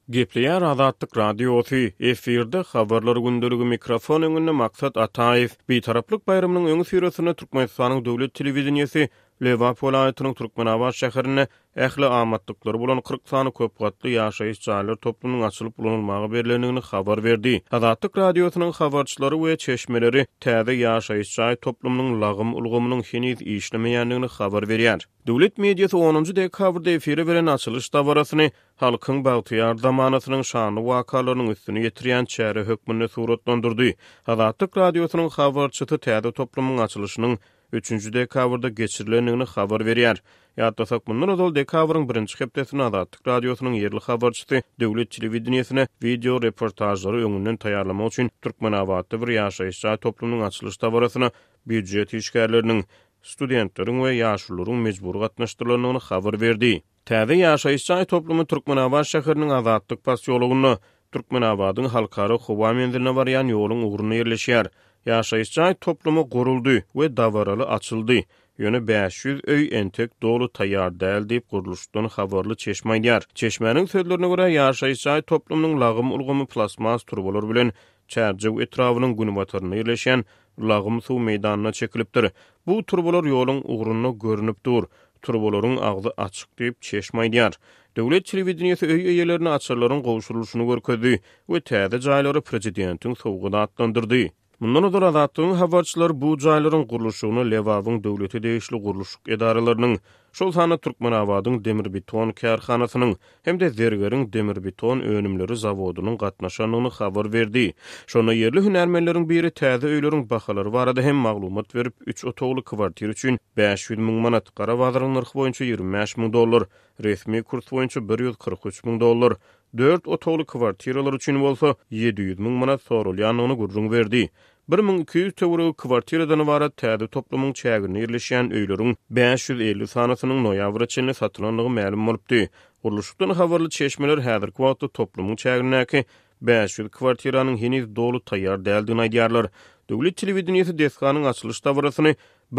Gepleýär Azatlyk radiosy efirde habarlar gündöligi mikrofon öňünde maksat Ataýew bitaraplyk bayrامynyň öňü süresine Türkmenistanyň döwlet telewizionýasy Lewap welaýatynyň Türkmenabad şäherine ähli amatlyklary bolan 40 sany köp gatly ýaşaýyş jaýlary toplamynyň açylyp bulanylmagy berilýändigini habar berdi. Azatlyk radiosynyň habarçylary we çeşmeleri täze ýaşaýyş jaý toplamynyň lagym ulgamynyň heniz işlemeýändigini habar berýär. Döwlet mediýasy 10-njy dekabrda efire beren açylyş dabarasyny halkyň bagtyýar zamanasynyň şanly wakalarynyň üstüne ýetirýän çäre hökmüne suratlandyrdy. Azatlyk radiosynyň habarçysy täze toplamynyň açylyşynyň 3-nji dekabrda geçirilendigini habar berýär. Ýa-da mundan öňe dekabryň 1-nji hepdesinde Azatlyk radiosynyň ýerli habarçysy döwlet telewizionýasyna video reportajlary öňünden taýýarlamak üçin Türkmenabadda bir ýaşaýyş jaý toplamynyň açylyş dabarasyna büdjet işgärleriniň, studentleriň we ýaşlulyň mejbur gatnaşdyrylandygyny habar berdi. Täze ýaşaýyş jaý toplamy Türkmenabad şäheriniň Azatlyk pasyologyny Türkmenabadyň halkary howa menziline barýan ýoluň ugruna ýerleşýär. Ýaşaýyş jaý toplamy guruldy we dabaraly açyldy. Ýöne 500 öý entek dolu taýýar däl diýip guruluşdan habarly çeşme aýdýar. Çeşmeniň sözlerine görä ýaşaýyş jaý toplamynyň lagym ulgamy plasmas turbalar bilen çärjew etrawynyň günbatyryna ýerleşen lagym suw meýdanyna çekilipdir. Bu turbalar ýoluň ugruna görünip dur. Turbalaryň agzy açyk diýip çeşme aýdýar. Döwlet telewizionýasy öý eýelerini açarlaryň gowşulyşyny görkezdi we täze jaýlary prezidentiň sowguda atlandyrdy. Mundan öňe Azatlygyň habarçylary bu jaýlaryň guruluşyny Lewabyň döwleti degişli guruluşyk edaralarynyň, şol sany Türkmenabadyň demir beton kärhanasynyň hemde Zergeriň demir beton önümleri zawodunyň gatnaşanyny habar berdi. Şonu ýerli hünärmenleriň biri täze öýleriň bahalary barada hem maglumat berip 3 otogly kwartir üçin 500 000 manat, Garabazyň narhy boýunça $25,000, resmi kurs boýunça $143,000, 4 otogly kwartiralar üçin bolsa 700 000 manat sorulýanyny gurrun berdi. 1200 töwregi kwartiradan ibaret täze toplamyň çägine ýerleşýän öýleriň 550 sanasynyň noýabr içinde satylandygy ma'lum bolupdy. Guruluşdan habarly çeşmeler häzirki wagtda toplamyň çäginäki 500 kwartiranyň heniz dolu taýýar däldigini aýdýarlar. Döwlet telewizionýasy deskanyň açylyş dabarasyny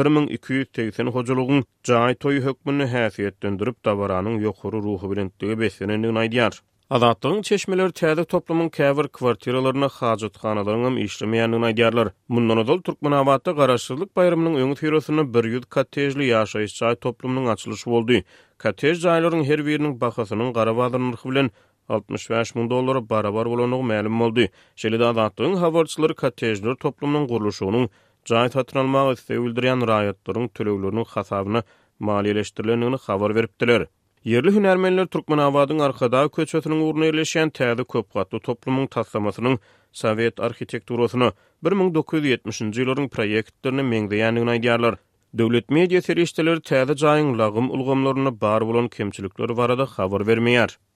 1280 hojalygyň jaý toý hökmüni häsiýetlendirip dabaranyň ýokary ruhy bilen besenendigini aýdýar. Azatlygyň çeşmeleri täze toplamyň käbir kwartiralaryna hajathanalaryň işlemeýändigini aýdýarlar. Mundan öňe Türkmenabadda garaşsyzlyk bayramynyň öňü süresine 100 kottejli ýaşaýyş jaý toplamynyň açylyşy boldy. Kottej jaýlaryň her biriniň bahasynyň Garabazyň narhy bilen $65,000 barabar bolanyny ma'lum boldy. Şeýle-de Azatlygyň habarçylary kottejler toplamynyň guruluşynyň jaý satyn almagy istegildirýän raýatlaryň tölegleriniň hasabyna maliýeleşdirilendigini habar beripdiler. Yerli hünärmenler Türkmenabadyň arkada köçetiniň ugruna ýerleşýän täze köp gatly toplamyň taslamasynyň Sowet arhitekturasyny 1970-nji ýyllaryň proýektlerini meňzeýändigini aýdýarlar. Döwlet media serişdeleri täze jaýyň lagym ulgamlaryna bar bolan kemçilikleri barada habar bermeýär.